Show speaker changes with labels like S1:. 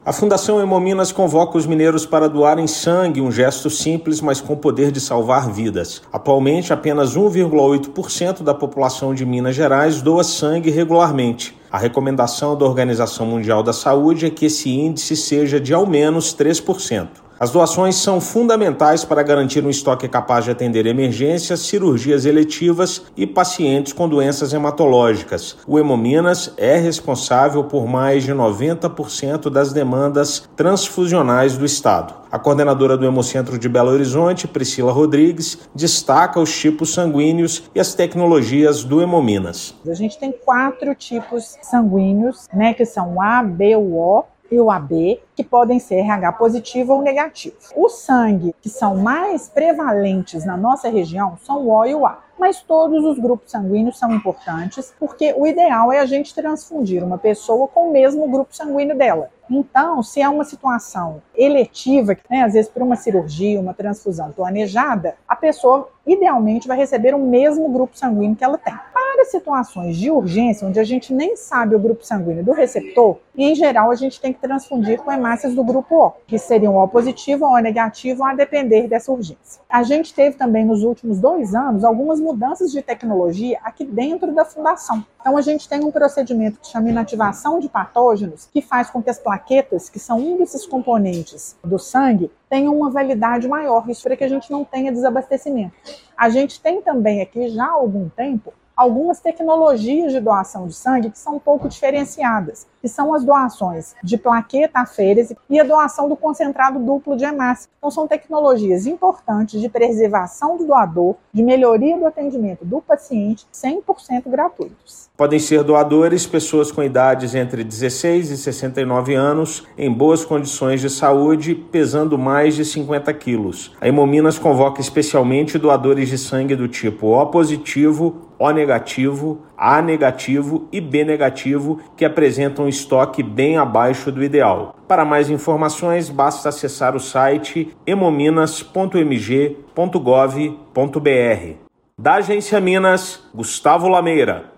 S1: A Fundação Hemominas convoca os mineiros para doarem sangue, um gesto simples, mas com poder de salvar vidas. Atualmente, apenas 1,8% da população de Minas Gerais doa sangue regularmente. A recomendação da Organização Mundial da Saúde é que esse índice seja de ao menos 3%. As doações são fundamentais para garantir um estoque capaz de atender emergências, cirurgias eletivas e pacientes com doenças hematológicas. O Hemominas é responsável por mais de 90% das demandas transfusionais do Estado. A coordenadora do Hemocentro de Belo Horizonte, Priscila Rodrigues, destaca os tipos sanguíneos e as tecnologias do Hemominas.
S2: A gente tem 4 tipos sanguíneos, que são o A, B, o O e o AB, que podem ser RH positivo ou negativo. O sangue que são mais prevalentes na nossa região são o O e o A. Mas todos os grupos sanguíneos são importantes, porque o ideal é a gente transfundir uma pessoa com o mesmo grupo sanguíneo dela. Então, se é uma situação eletiva, às vezes por uma cirurgia, uma transfusão planejada, a pessoa idealmente vai receber o mesmo grupo sanguíneo que ela tem. Para situações de urgência, onde a gente nem sabe o grupo sanguíneo do receptor, em geral a gente tem que transfundir com hemácias do grupo O, que seriam O positivo ou O negativo, a depender dessa urgência. A gente teve também nos últimos 2 anos algumas mudanças de tecnologia aqui dentro da fundação. Então a gente tem um procedimento que chama inativação de patógenos, que faz com que as plaquetas, que são um desses componentes do sangue, tenham uma validade maior, isso para que a gente não tenha desabastecimento. A gente tem também aqui já há algum tempo algumas tecnologias de doação de sangue que são um pouco diferenciadas, que são as doações de plaqueta aférese e a doação do concentrado duplo de hemácia. Então são tecnologias importantes de preservação do doador, de melhoria do atendimento do paciente, 100% gratuitos.
S1: Podem ser doadores pessoas com idades entre 16 e 69 anos, em boas condições de saúde, pesando mais de 50 quilos. A Hemominas convoca especialmente doadores de sangue do tipo O positivo, O negativo, A negativo e B negativo, que apresentam um estoque bem abaixo do ideal. Para mais informações, basta acessar o site hemominas.mg.gov.br. Da Agência Minas, Gustavo Lameira.